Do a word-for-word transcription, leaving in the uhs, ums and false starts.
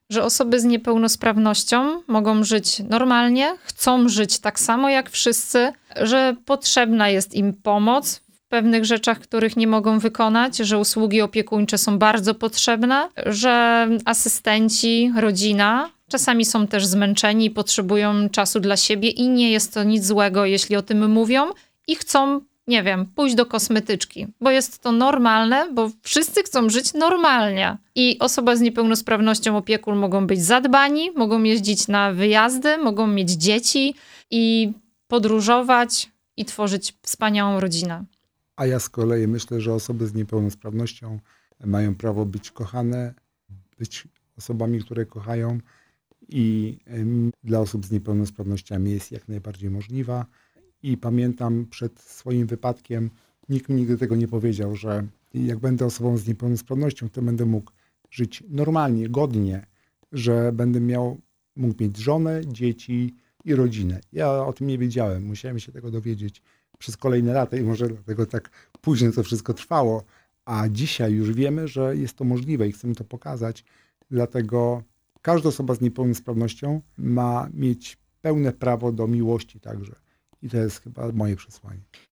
że osoby z niepełnosprawnością mogą żyć normalnie, chcą żyć tak samo jak wszyscy, że potrzebna jest im pomoc w pewnych rzeczach, których nie mogą wykonać, że usługi opiekuńcze są bardzo potrzebne, że asystenci, rodzina czasami są też zmęczeni i potrzebują czasu dla siebie i nie jest to nic złego, jeśli o tym mówią i chcą, nie wiem, pójść do kosmetyczki, bo jest to normalne, bo wszyscy chcą żyć normalnie. I osoba z niepełnosprawnością, opiekun mogą być zadbani, mogą jeździć na wyjazdy, mogą mieć dzieci i podróżować i tworzyć wspaniałą rodzinę. A ja z kolei myślę, że osoby z niepełnosprawnością mają prawo być kochane, być osobami, które kochają i dla osób z niepełnosprawnościami jest jak najbardziej możliwa. I pamiętam przed swoim wypadkiem, nikt mi nigdy tego nie powiedział, że jak będę osobą z niepełnosprawnością, to będę mógł żyć normalnie, godnie, że będę miał, mógł mieć żonę, dzieci i rodzinę. Ja o tym nie wiedziałem, musiałem się tego dowiedzieć przez kolejne lata i może dlatego tak późno to wszystko trwało, a dzisiaj już wiemy, że jest to możliwe i chcemy to pokazać, dlatego każda osoba z niepełnosprawnością ma mieć pełne prawo do miłości także. I to jest chyba moje przesłanie.